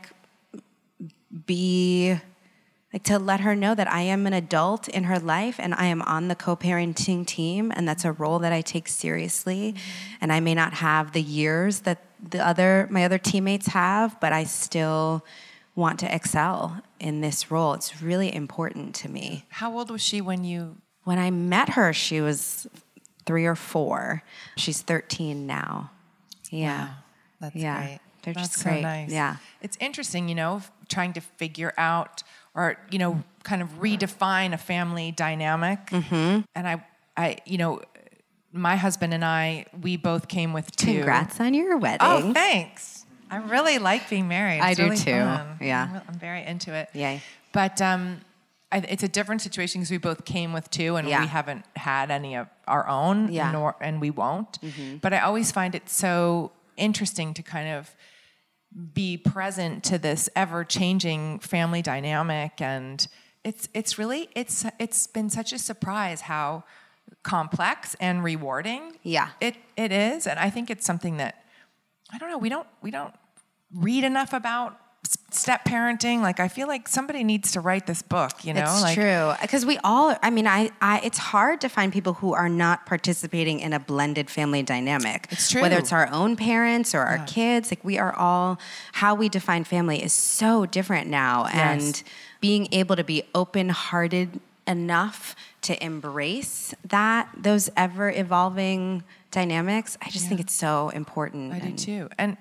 [SPEAKER 8] to let her know that I am an adult in her life and I am on the co-parenting team, and that's a role that I take seriously. And I may not have the years that my other teammates have, but I still want to excel in this role. It's really important to me.
[SPEAKER 9] How old was she when
[SPEAKER 8] I met her? She was 3 or 4. She's 13 now. Yeah.
[SPEAKER 9] Wow. That's
[SPEAKER 8] yeah.
[SPEAKER 9] great.
[SPEAKER 8] They're
[SPEAKER 9] That's
[SPEAKER 8] just
[SPEAKER 9] so
[SPEAKER 8] great.
[SPEAKER 9] nice.
[SPEAKER 8] Yeah.
[SPEAKER 9] It's interesting, trying to figure out or, kind of redefine a family dynamic. Mm-hmm. And I my husband and we both came with 2.
[SPEAKER 8] Congrats on your wedding.
[SPEAKER 9] Oh, thanks. I really like being married. It's
[SPEAKER 8] I do
[SPEAKER 9] really
[SPEAKER 8] too.
[SPEAKER 9] fun.
[SPEAKER 8] Yeah.
[SPEAKER 9] I'm very into it.
[SPEAKER 8] Yay.
[SPEAKER 9] But it's a different situation because we both came with 2 and we haven't had any of our own, and we won't. Mm-hmm. But I always find it so interesting to kind of be present to this ever-changing family dynamic, and it's been such a surprise how complex and rewarding it is. And I think it's something that I don't know, we don't read enough about step parenting. Like, I feel like somebody needs to write this book,
[SPEAKER 8] It's true. Because we all, it's hard to find people who are not participating in a blended family dynamic.
[SPEAKER 9] It's true.
[SPEAKER 8] Whether it's our own parents or our kids, like, we are all, how we define family is so different now.
[SPEAKER 9] Yes.
[SPEAKER 8] And being able to be open-hearted enough to embrace those ever-evolving dynamics, I just think it's so important.
[SPEAKER 9] I do too, and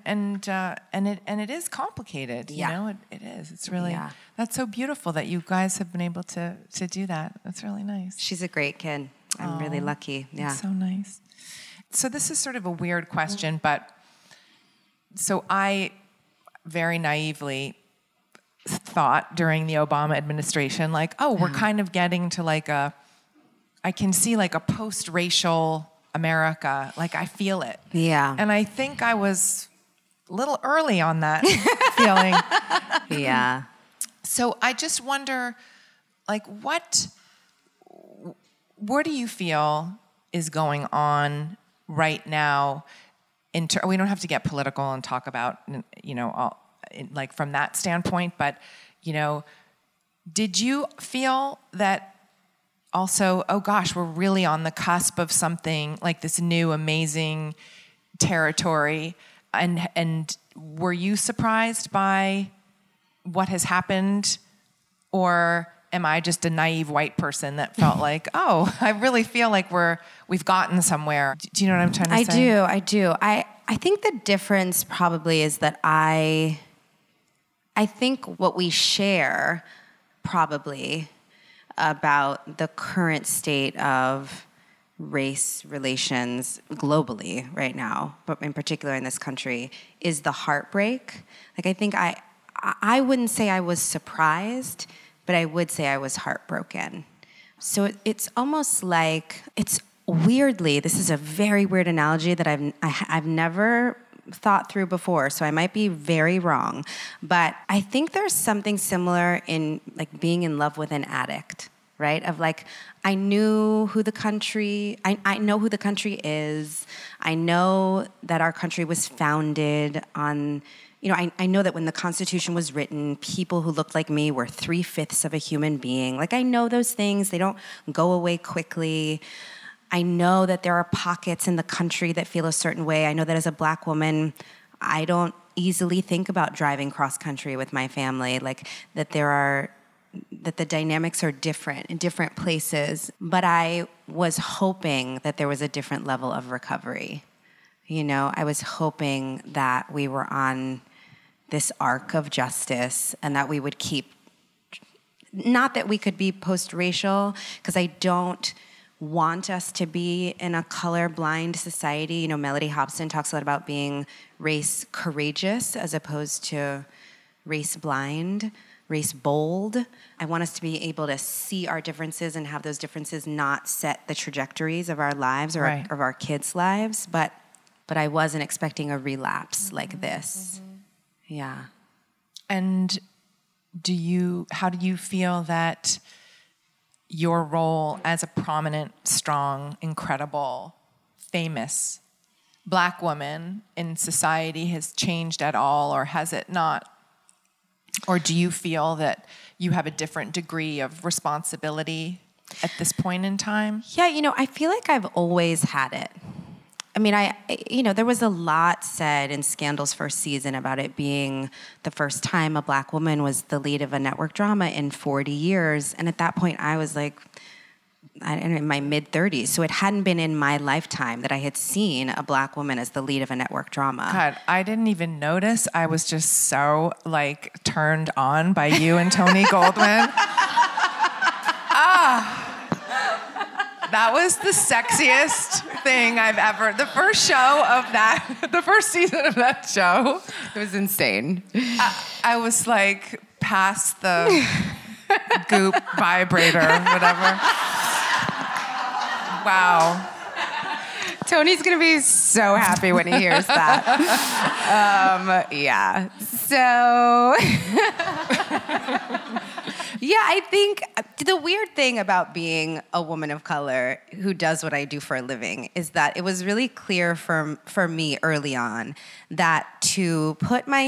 [SPEAKER 9] it is complicated. It is. It's really that's so beautiful that you guys have been able to do that. That's really nice.
[SPEAKER 8] She's a great kid. I'm really lucky. Yeah,
[SPEAKER 9] that's so nice. So this is sort of a weird question, but so I very naively thought during the Obama administration, we're kind of getting to I can see a post-racial America. I feel it.
[SPEAKER 8] Yeah.
[SPEAKER 9] And I think I was a little early on that feeling.
[SPEAKER 8] Yeah.
[SPEAKER 9] So I just wonder, what do you feel is going on right now? We don't have to get political and talk about, from that standpoint, but, did you feel that also, oh gosh, we're really on the cusp of something like this new amazing territory, and were you surprised by what has happened, or am I just a naive white person that felt like, oh, I really feel like we've gotten somewhere? Do you know what I'm trying to say?
[SPEAKER 8] I do. I think the difference probably is that I think what we share probably about the current state of race relations globally right now, but in particular in this country, is the heartbreak. I think I wouldn't say I was surprised, but I would say I was heartbroken. So it's almost like, it's weirdly, this is a very weird analogy that I've never thought through before, so I might be very wrong, but I think there's something similar in being in love with an addict. right? Of like, I know who the country is. I know that our country was founded on, I know that when the Constitution was written, people who looked like me were 3/5 of a human being. Like, I know those things. They don't go away quickly. I know that there are pockets in the country that feel a certain way. I know that as a Black woman, I don't easily think about driving cross country with my family, like that the dynamics are different in different places. But I was hoping that there was a different level of recovery. I was hoping that we were on this arc of justice and that we would keep, not that we could be post-racial, because I don't want us to be in a colorblind society. Melody Hobson talks a lot about being race courageous as opposed to race blind, race bold. I want us to be able to see our differences and have those differences not set the trajectories of our lives or of our kids' lives. But I wasn't expecting a relapse like this. Yeah.
[SPEAKER 9] And how do you feel that your role as a prominent, strong, incredible, famous Black woman in society has changed at all, or has it not? Or do you feel that you have a different degree of responsibility at this point in time?
[SPEAKER 8] Yeah, I feel like I've always had it. I mean, there was a lot said in Scandal's first season about it being the first time a Black woman was the lead of a network drama in 40 years. And at that point, I was like, in my mid-30s. So it hadn't been in my lifetime that I had seen a Black woman as the lead of a network drama.
[SPEAKER 9] God, I didn't even notice. I was just so, turned on by you and Tony Goldwyn. That was the sexiest thing I've ever. The first season of that show.
[SPEAKER 8] It was insane.
[SPEAKER 9] I was past the Goop vibrator, whatever. Wow.
[SPEAKER 8] Tony's going to be so happy when he hears that. Yeah. So... Yeah, I think the weird thing about being a woman of color who does what I do for a living is that it was really clear for me early on that to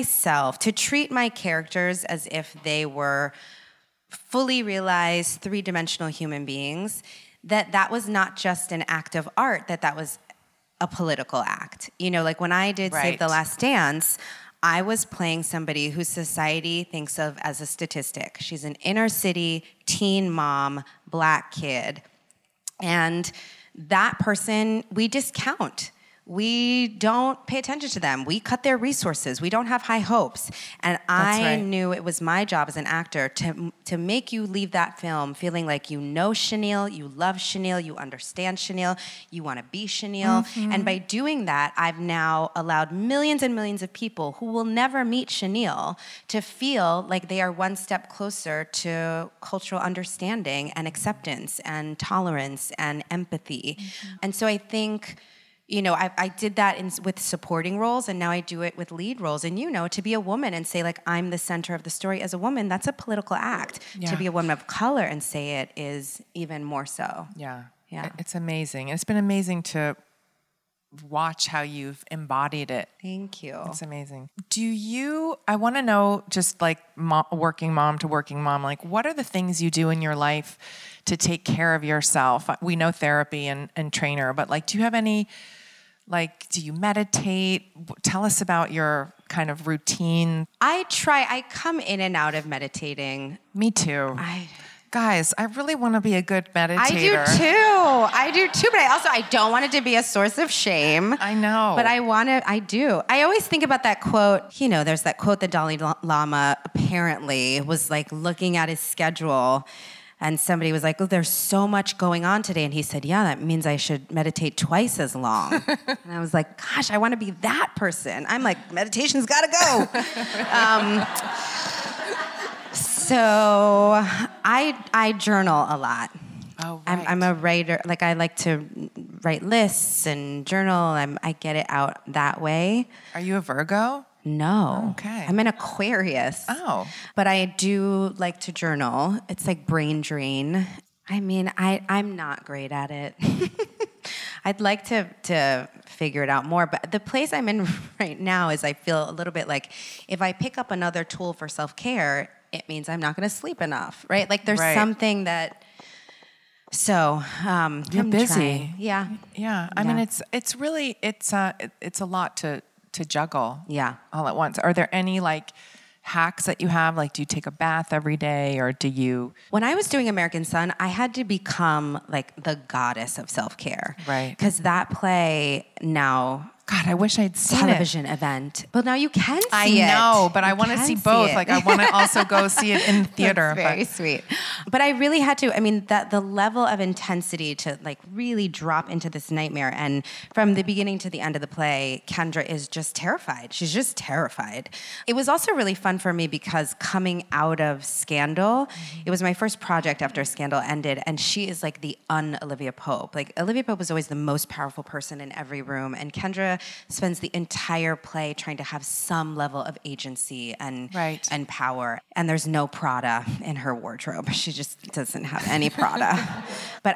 [SPEAKER 8] treat my characters as if they were fully realized three-dimensional human beings, that was not just an act of art, that was a political act. When I did Save the Last Dance, I was playing somebody who society thinks of as a statistic. She's an inner city teen mom, Black kid. And that person, we discount. We don't pay attention to them. We cut their resources. We don't have high hopes. And I knew it was my job as an actor to make you leave that film feeling like you know Chenille, you love Chenille, you understand Chenille, you want to be Chenille. Mm-hmm. And by doing that, I've now allowed millions and millions of people who will never meet Chenille to feel like they are one step closer to cultural understanding and acceptance and tolerance and empathy. Mm-hmm. And so I think... I did that with supporting roles, and now I do it with lead roles. And to be a woman and say, I'm the center of the story as a woman, that's a political act. Yeah. To be a woman of color and say it is even more so.
[SPEAKER 9] Yeah. It's amazing. It's been amazing to watch how you've embodied it.
[SPEAKER 8] Thank you.
[SPEAKER 9] It's amazing. I want to know, just working mom to working mom, what are the things you do in your life to take care of yourself? We know therapy and trainer, but do you have any... do you meditate? Tell us about your kind of routine.
[SPEAKER 8] I come in and out of meditating.
[SPEAKER 9] Me too. Guys, I really want to be a good meditator.
[SPEAKER 8] I do too, but I don't want it to be a source of shame.
[SPEAKER 9] I know.
[SPEAKER 8] But I do. I always think about that quote. There's that quote that Dalai Lama apparently was looking at his schedule. And somebody was like, there's so much going on today. And he said, yeah, that means I should meditate twice as long. And I was like, gosh, I want to be that person. I'm like, meditation's got to go. So I journal a lot.
[SPEAKER 9] Oh, right.
[SPEAKER 8] I'm a writer. I like to write lists and journal. I get it out that way.
[SPEAKER 9] Are you a Virgo?
[SPEAKER 8] No.
[SPEAKER 9] Oh, okay.
[SPEAKER 8] I'm an Aquarius.
[SPEAKER 9] Oh.
[SPEAKER 8] But I do like to journal. It's like brain drain. I mean, I'm not great at it. I'd like to figure it out more, but the place I'm in right now is I feel a little bit like if I pick up another tool for self-care, it means I'm not going to sleep enough, right? Like there's something that. So
[SPEAKER 9] you're
[SPEAKER 8] I'm
[SPEAKER 9] busy.
[SPEAKER 8] trying. Yeah.
[SPEAKER 9] Yeah. I mean, it's really it's a lot to juggle.
[SPEAKER 8] Yeah.
[SPEAKER 9] All at once. Are there any like hacks that you have? Like, do you take a bath every day, or do you?
[SPEAKER 8] When I was doing American Son, I had to become like the goddess of self-care.
[SPEAKER 9] Right.
[SPEAKER 8] Because that play now.
[SPEAKER 9] God, I wish I'd seen
[SPEAKER 8] television event. But now you can see
[SPEAKER 9] I
[SPEAKER 8] it.
[SPEAKER 9] know, but I want to see both. Like, I want to also go see it in theater.
[SPEAKER 8] That's very sweet. But I really had to, I mean, that the level of intensity to like really drop into this nightmare. And from the beginning to the end of the play, Kendra is just terrified. She's just terrified. It was also really fun for me because coming out of Scandal, it was my first project after Scandal ended. And she is like the un-Olivia Pope. Like, Olivia Pope was always the most powerful person in every room. And Kendra spends the entire play trying to have some level of agency and power. And there's no Prada in her wardrobe. She just doesn't have any Prada. But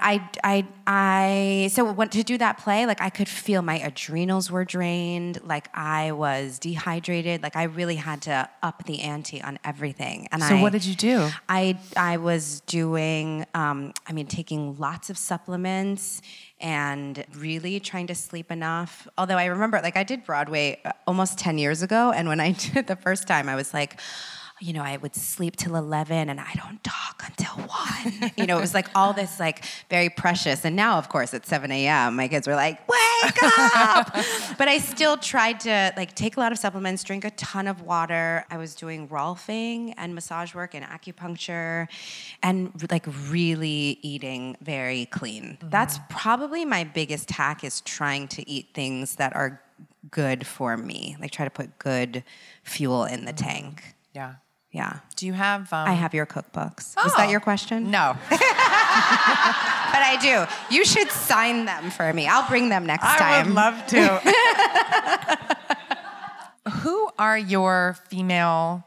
[SPEAKER 8] so to do that play, like I could feel my adrenals were drained, like I was dehydrated, like I really had to up the ante on everything. And
[SPEAKER 9] so what did you do?
[SPEAKER 8] I was doing, taking lots of supplements and really trying to sleep enough. Although I remember, like I did Broadway almost 10 years ago, and when I did it the first time, I was like, you know, I would sleep till 11 and I don't talk until 1. You know, it was like all this like very precious. And now, of course, at 7 a.m., my kids were like, wake up! But I still tried to like take a lot of supplements, drink a ton of water. I was doing Rolfing and massage work and acupuncture and like really eating very clean. Mm-hmm. That's probably my biggest hack, is trying to eat things that are good for me. Like try to put good fuel in the tank.
[SPEAKER 9] Yeah.
[SPEAKER 8] Yeah.
[SPEAKER 9] Do you have...
[SPEAKER 8] I have your cookbooks. Was that your question?
[SPEAKER 9] No.
[SPEAKER 8] But I do. You should sign them for me. I'll bring them next time.
[SPEAKER 9] I would love to. Who are your female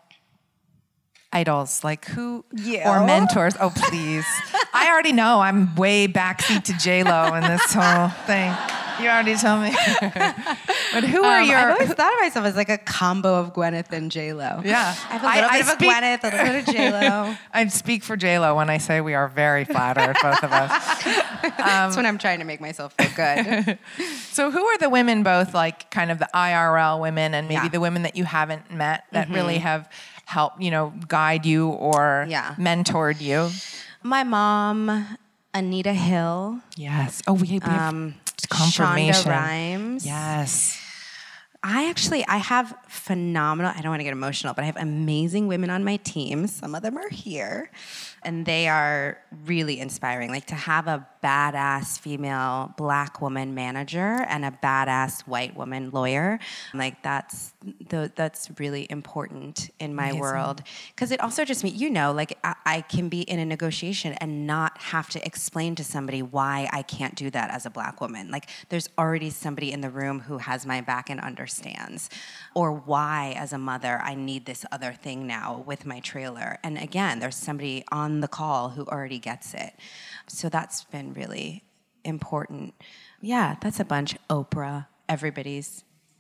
[SPEAKER 9] idols? Like who... Or mentors? Oh, please. I already know I'm way backseat to J-Lo in this whole thing. You already told me. But who are your...
[SPEAKER 8] I've always thought of myself as like a combo of Gwyneth and J-Lo.
[SPEAKER 9] Yeah.
[SPEAKER 8] I have a little bit of a Gwyneth, a little bit of J-Lo.
[SPEAKER 9] I speak for J-Lo when I say we are very flattered, both of us.
[SPEAKER 8] That's when I'm trying to make myself feel good.
[SPEAKER 9] So who are the women, both like kind of the IRL women and maybe the women that you haven't met that really have helped, you know, guide you or mentored you?
[SPEAKER 8] My mom, Anita Hill.
[SPEAKER 9] Yes. Oh, we have confirmation.
[SPEAKER 8] Shonda Rhimes.
[SPEAKER 9] Yes.
[SPEAKER 8] I have phenomenal, I don't want to get emotional, but I have amazing women on my team. Some of them are here. And they are really inspiring. Like to have a badass female Black woman manager and a badass white woman lawyer, like that's really important in my world. Because it also just means, you know, like I can be in a negotiation and not have to explain to somebody why I can't do that as a Black woman. Like there's already somebody in the room who has my back and understands. Or why, as a mother, I need this other thing now with my trailer. And again, there's somebody on the call who already gets it. So that's been really important. Yeah, that's a bunch. Oprah, everybody's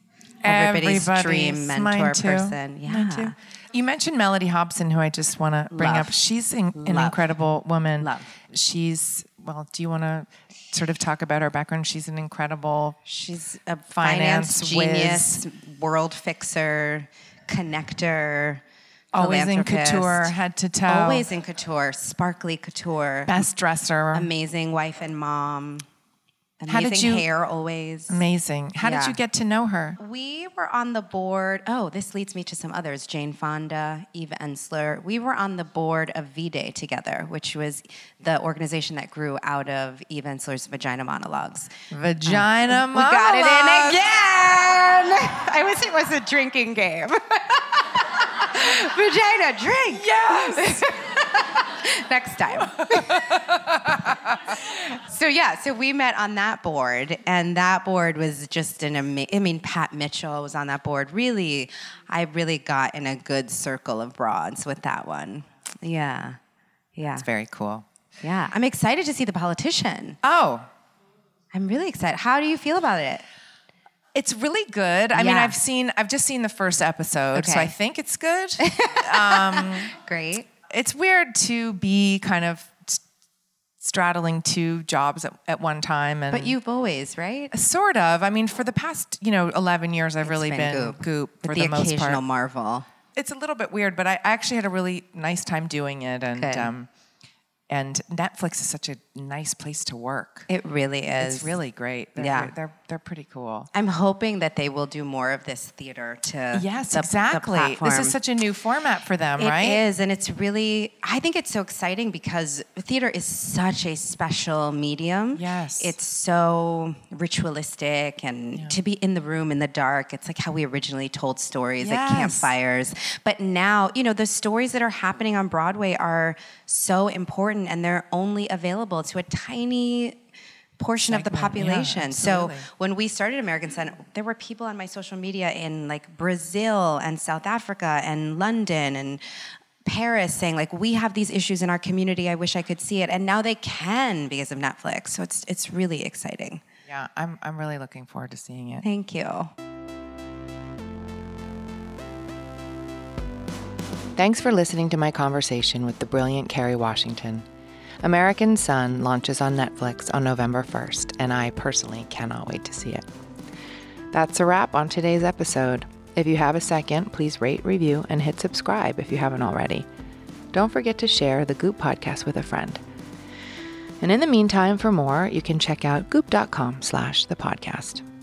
[SPEAKER 8] dream mentor person. Yeah.
[SPEAKER 9] Mine too. You mentioned Melody Hobson, who I just want to bring up. She's an incredible woman.
[SPEAKER 8] Love.
[SPEAKER 9] She's, well, do you want to sort of talk about her background? She's an incredible...
[SPEAKER 8] She's a finance genius, world fixer, connector,
[SPEAKER 9] always in couture, head to toe.
[SPEAKER 8] Always in couture, sparkly couture.
[SPEAKER 9] Best dresser.
[SPEAKER 8] Amazing wife and mom. Amazing hair always.
[SPEAKER 9] Amazing. How did you get to know her?
[SPEAKER 8] We were on the board. Oh, this leads me to some others. Jane Fonda, Eve Ensler. We were on the board of V-Day together, which was the organization that grew out of Eve Ensler's Vagina Monologues.
[SPEAKER 9] Vagina Monologues.
[SPEAKER 8] We got it in again. I wish it was a drinking game. Vagina, drink.
[SPEAKER 9] Yes.
[SPEAKER 8] Next time. So we met on that board, and that board was just an amazing, Pat Mitchell was on that board. Really, I really got in a good circle of broads with that one. Yeah.
[SPEAKER 9] It's very cool.
[SPEAKER 8] Yeah. I'm excited to see The Politician.
[SPEAKER 9] Oh,
[SPEAKER 8] I'm really excited. How do you feel about it?
[SPEAKER 9] it's really good. I mean, I've just seen the first episode, so I think it's good.
[SPEAKER 8] Great.
[SPEAKER 9] It's weird to be kind of straddling two jobs at one time.
[SPEAKER 8] But you've always, right?
[SPEAKER 9] Sort of. I mean, for the past, 11 years, I've really been Goop for the most part.
[SPEAKER 8] The occasional Marvel.
[SPEAKER 9] It's a little bit weird, but I actually had a really nice time doing it. And Netflix is such a nice place to work.
[SPEAKER 8] It really is.
[SPEAKER 9] It's really great. They're pretty cool.
[SPEAKER 8] I'm hoping that they will do more of this theater to
[SPEAKER 9] exactly.
[SPEAKER 8] The platform.
[SPEAKER 9] This is such a new format for them, right?
[SPEAKER 8] It is, and it's really, I think it's so exciting because theater is such a special medium.
[SPEAKER 9] Yes.
[SPEAKER 8] It's so ritualistic, and to be in the room in the dark, it's like how we originally told stories at campfires. But now, the stories that are happening on Broadway are so important, and they're only available to a tiny portion of the population. So when we started American Son, there were people on my social media in like Brazil and South Africa and London and Paris saying like, we have these issues in our community, I wish I could see it. And now they can because of Netflix. So it's really exciting.
[SPEAKER 9] Yeah, I'm really looking forward to seeing it.
[SPEAKER 8] Thank you.
[SPEAKER 2] Thanks for listening to my conversation with the brilliant Kerry Washington. American Son launches on Netflix on November 1st, and I personally cannot wait to see it. That's a wrap on today's episode. If you have a second, please rate, review, and hit subscribe if you haven't already. Don't forget to share the Goop podcast with a friend. And in the meantime, for more, you can check out goop.com/thepodcast.